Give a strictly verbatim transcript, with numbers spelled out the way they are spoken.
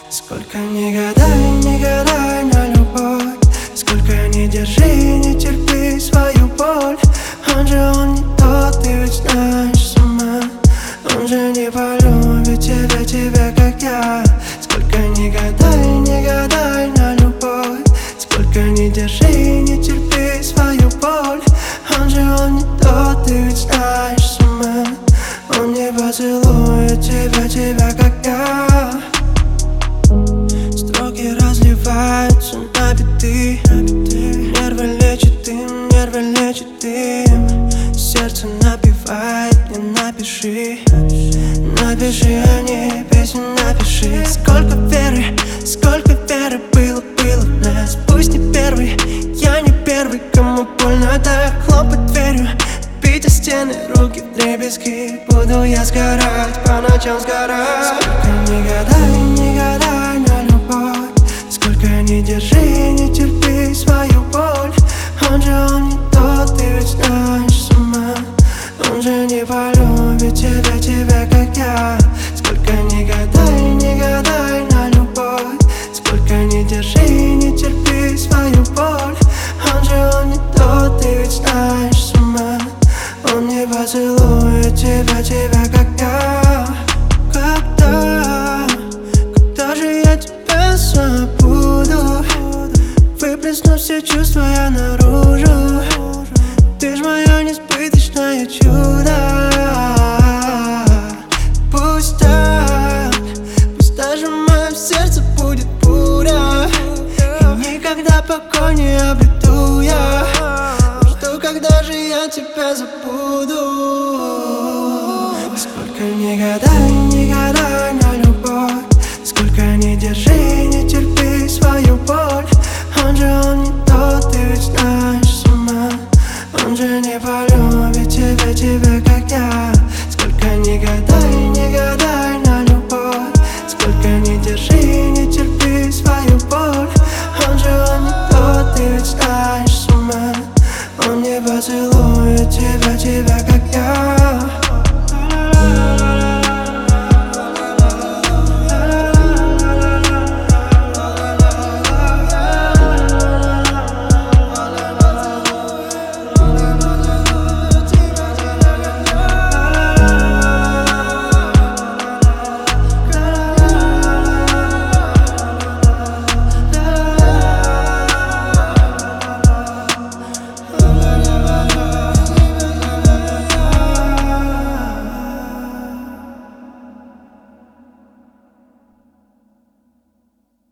Сколько не гадай, не гадай на любовь, сколько не держи, не терпи свою боль. Он же он не тот, ты ведь знаешь сама. Он же не полюбит тебя, тебя как я. Сколько не гадай, не гадай на любовь, сколько не держи, не терпи свою боль. Он же он не тот, ты ведь знаешь сама. Он не поцелует тебя, тебя как я. Строки разливаются на биты, нервы лечит им, нервы лечит им. Сердце напевает, мне напиши, напиши о ней песню, напиши. Сколько веры, сколько веры было, было в нас. Пусть не первый, я не первый, кому больно так хлопать дверью, бить о стены, руки вдребезги. Буду я сгорать, по ночам сгорать. Сколько не гадай, не гадай на любовь, сколько не держи, не терпи свою боль. Он же он не тот, ты ведь знаешь сама. Он же не полюбит тебя, тебя как я. Сколько не гадай, не гадай на любовь, сколько не держи, не терпи свою боль. Он же он не тот, ты ведь знаешь сама. Он не поцелует тебя, тебя как я. Когда, когда же я тебя забуду? Выплесну все чувства я наружу. Ты ж мое несбыточное чудо. Пусть так, пусть даже в моем сердце будет буря, и никогда покой не обрету я. Жду, когда же я тебя забуду. Сколько не гадай, не гадай на любовь, сколько не держи,